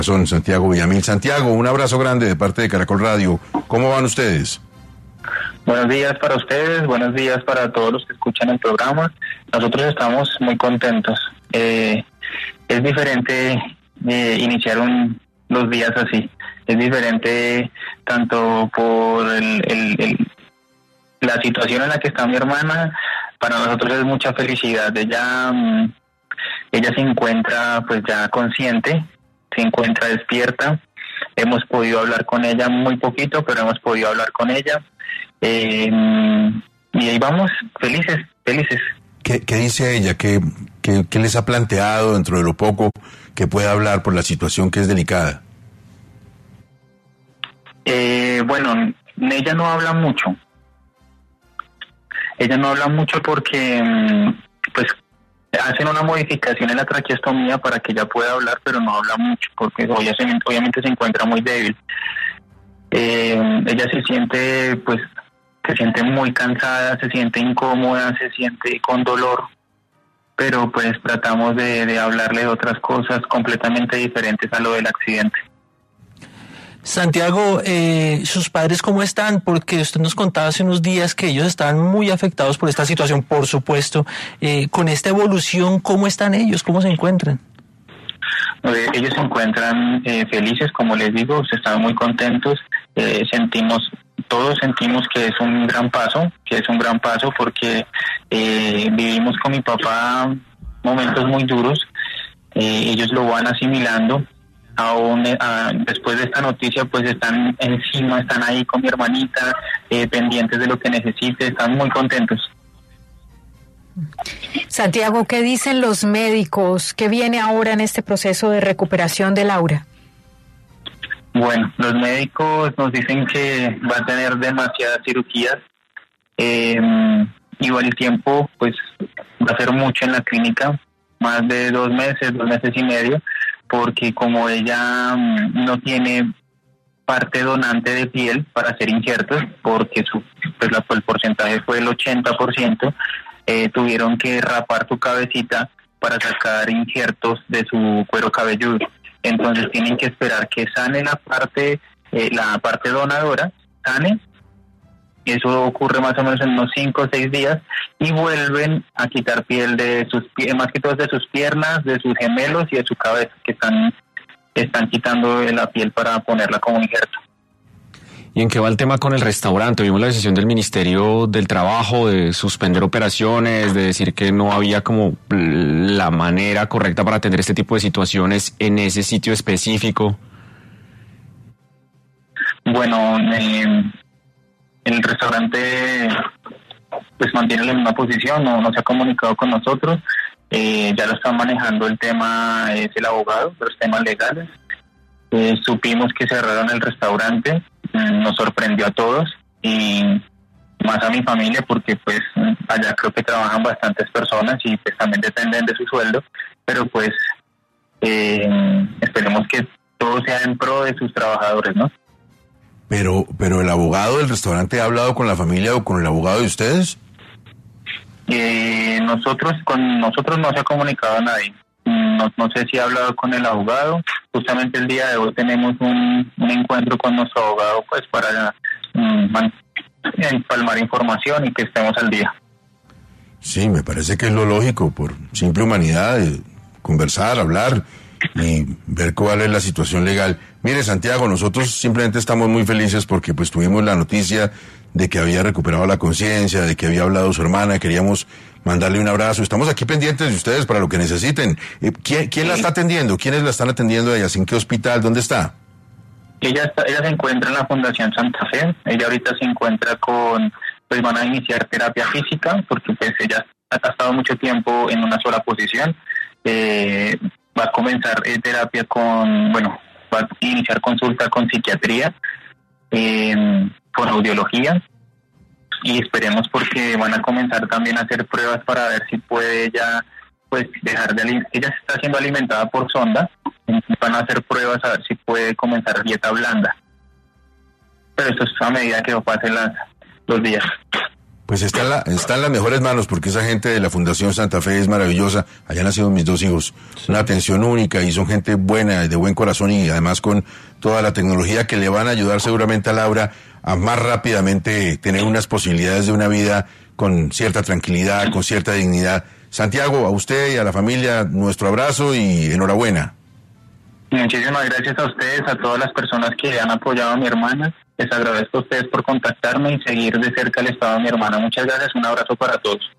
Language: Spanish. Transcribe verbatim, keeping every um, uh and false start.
Son Santiago Villamil. Santiago, un abrazo grande de parte de Caracol Radio. ¿Cómo van ustedes? Buenos días para ustedes, buenos días para todos los que escuchan el programa. Nosotros estamos muy contentos. Eh, es diferente eh, iniciar un, los días así. Es diferente tanto por el, el, el, la situación en la que está mi hermana. Para nosotros es mucha felicidad. Ella, ella se encuentra pues ya consciente, se encuentra despierta. Hemos podido hablar con ella muy poquito, pero hemos podido hablar con ella. Eh, y ahí vamos, felices, felices. ¿Qué, qué dice ella? ¿Qué, qué, ¿Qué les ha planteado dentro de lo poco que puede hablar por la situación que es delicada? Eh, bueno, ella no habla mucho. Ella no habla mucho porque, pues, hacen una modificación en la traqueostomía para que ella pueda hablar, pero no habla mucho porque obviamente, obviamente se encuentra muy débil. Eh, ella se siente, pues, se siente muy cansada, se siente incómoda, se siente con dolor, pero pues tratamos de, de hablarle de otras cosas completamente diferentes a lo del accidente. Santiago, eh, ¿sus padres cómo están? Porque usted nos contaba hace unos días que ellos estaban muy afectados por esta situación, por supuesto. Eh, con esta evolución, ¿cómo están ellos? ¿Cómo se encuentran? Eh, ellos se encuentran eh, felices, como les digo, están muy contentos. Eh, sentimos, todos sentimos que es un gran paso, que es un gran paso porque eh, vivimos con mi papá momentos muy duros. Eh, ellos lo van asimilando. Aún uh, después de esta noticia pues están encima, están ahí con mi hermanita, eh, pendientes de lo que necesite, están muy contentos. Santiago, ¿qué dicen los médicos? ¿Qué viene ahora en este proceso de recuperación de Laura? Bueno, los médicos nos dicen que va a tener demasiadas cirugías, eh, igual el tiempo pues va a ser mucho en la clínica, más de dos meses, dos meses y medio, porque como ella no tiene parte donante de piel para hacer injertos, porque su, pues la, el porcentaje fue el ochenta por ciento, eh, tuvieron que rapar su cabecita para sacar injertos de su cuero cabelludo. Entonces tienen que esperar que sane la parte, eh, la parte donadora, sane. Eso ocurre más o menos en unos cinco o seis días y vuelven a quitar piel de sus pies, más que todo de sus piernas, de sus gemelos y de su cabeza, que están, están quitando la piel para ponerla como injerto. ¿Y en qué va el tema con el restaurante? Vimos la decisión del Ministerio del Trabajo de suspender operaciones, de decir que no había como la manera correcta para atender este tipo de situaciones en ese sitio específico. Bueno, eh, el restaurante pues mantiene la misma posición, no, no se ha comunicado con nosotros, eh, ya lo está manejando el tema, es el abogado, los temas legales. Eh, supimos que cerraron el restaurante, mm, nos sorprendió a todos y más a mi familia porque pues allá creo que trabajan bastantes personas y pues también dependen de su sueldo, pero pues eh, esperemos que todo sea en pro de sus trabajadores, ¿no? Pero, pero el abogado del restaurante ha hablado con la familia o con el abogado de ustedes. Eh, nosotros, con nosotros no se ha comunicado a nadie. No, no sé si ha hablado con el abogado. Justamente el día de hoy tenemos un, un encuentro con nuestro abogado, pues para um, empalmar información y que estemos al día. Sí, me parece que es lo lógico, por simple humanidad, eh, conversar, hablar y ver cuál es la situación legal. Mire, Santiago, nosotros simplemente estamos muy felices porque pues tuvimos la noticia de que había recuperado la conciencia, de que había hablado su hermana, queríamos mandarle un abrazo. Estamos aquí pendientes de ustedes para lo que necesiten. Eh, ¿quién, ¿Quién la está atendiendo? ¿Quiénes la están atendiendo a ella? ¿En qué hospital? ¿Dónde está? Ella está, ella se encuentra en la Fundación Santa Fe. Ella ahorita se encuentra con, pues van a iniciar terapia física porque pues ella ha estado mucho tiempo en una sola posición. Eh, va a comenzar eh, terapia con, bueno, va a iniciar consulta con psiquiatría, eh, con audiología, y esperemos porque van a comenzar también a hacer pruebas para ver si puede ella, pues, dejar de alimentar. Ella está siendo alimentada por sonda, entonces van a hacer pruebas a ver si puede comenzar dieta blanda. Pero eso es a medida que pasen las, los días. Pues está en, la, está en las mejores manos, porque esa gente de la Fundación Santa Fe es maravillosa. Allá nacieron mis dos hijos. Una atención única y son gente buena, de buen corazón y además con toda la tecnología que le van a ayudar seguramente a Laura a más rápidamente tener unas posibilidades de una vida con cierta tranquilidad, con cierta dignidad. Santiago, a usted y a la familia, nuestro abrazo y enhorabuena. Muchísimas gracias a ustedes, a todas las personas que han apoyado a mi hermana. Les agradezco a ustedes por contactarme y seguir de cerca el estado de mi hermana. Muchas gracias, un abrazo para todos.